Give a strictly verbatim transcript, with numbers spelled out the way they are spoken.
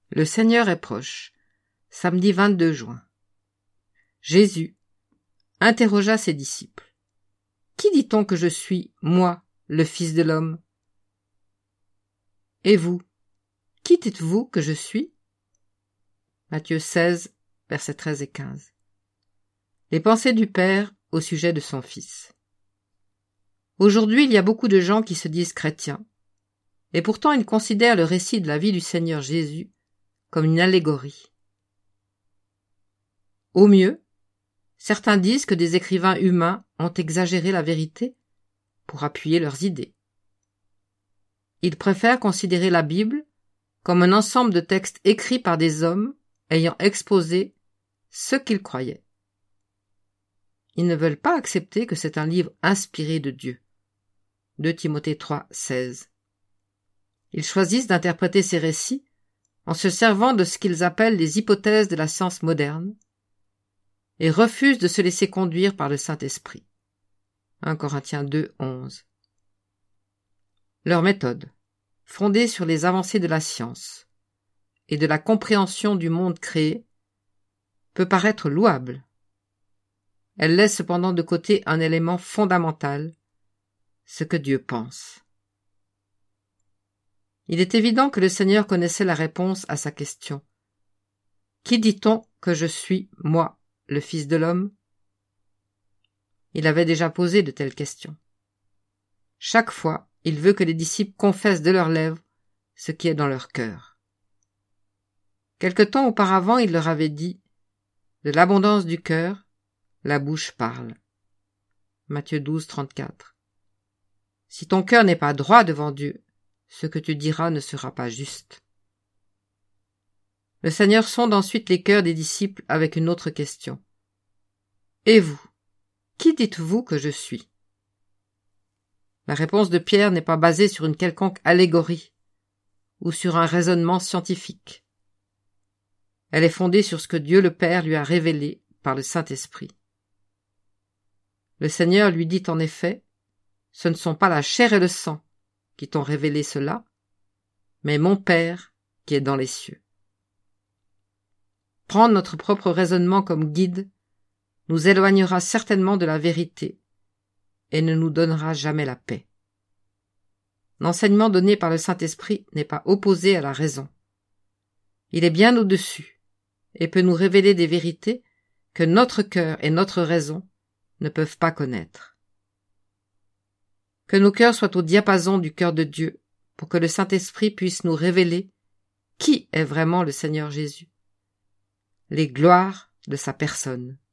Le Seigneur est proche. Samedi vingt-deux juin. Jésus interrogea ses disciples. Qui dit-on que je suis, moi, le Fils de l'homme? Et vous, qui dites-vous que je suis? Matthieu seize, versets treize et quinze. Les pensées du Père au sujet de son Fils. Aujourd'hui, il y a beaucoup de gens qui se disent chrétiens, et pourtant ils considèrent le récit de la vie du Seigneur Jésus comme une allégorie. Au mieux, certains disent que des écrivains humains ont exagéré la vérité pour appuyer leurs idées. Ils préfèrent considérer la Bible comme un ensemble de textes écrits par des hommes ayant exposé ce qu'ils croyaient. Ils ne veulent pas accepter que c'est un livre inspiré de Dieu. deux Timothée trois, seize. Ils choisissent d'interpréter ces récits en se servant de ce qu'ils appellent les hypothèses de la science moderne et refusent de se laisser conduire par le Saint-Esprit. un Corinthiens deux, onze. Leur méthode, fondée sur les avancées de la science et de la compréhension du monde créé, peut paraître louable. Elle laisse cependant de côté un élément fondamental, ce que Dieu pense. Il est évident que le Seigneur connaissait la réponse à sa question. Qui dit-on que je suis, moi, le Fils de l'homme? Il avait déjà posé de telles questions. Chaque fois, il veut que les disciples confessent de leurs lèvres ce qui est dans leur cœur. Quelque temps auparavant, il leur avait dit « De l'abondance du cœur, la bouche parle. » Matthieu douze, trente-quatre. Si ton cœur n'est pas droit devant Dieu, ce que tu diras ne sera pas juste. Le Seigneur sonde ensuite les cœurs des disciples avec une autre question. Et vous, qui dites-vous que je suis? La réponse de Pierre n'est pas basée sur une quelconque allégorie ou sur un raisonnement scientifique. Elle est fondée sur ce que Dieu le Père lui a révélé par le Saint-Esprit. Le Seigneur lui dit en effet, ce ne sont pas la chair et le sang qui t'ont révélé cela, mais mon Père qui est dans les cieux. Prendre notre propre raisonnement comme guide nous éloignera certainement de la vérité et ne nous donnera jamais la paix. L'enseignement donné par le Saint-Esprit n'est pas opposé à la raison. Il est bien au-dessus et peut nous révéler des vérités que notre cœur et notre raison ne peuvent pas connaître. Que nos cœurs soient au diapason du cœur de Dieu pour que le Saint-Esprit puisse nous révéler qui est vraiment le Seigneur Jésus, les gloires de sa personne.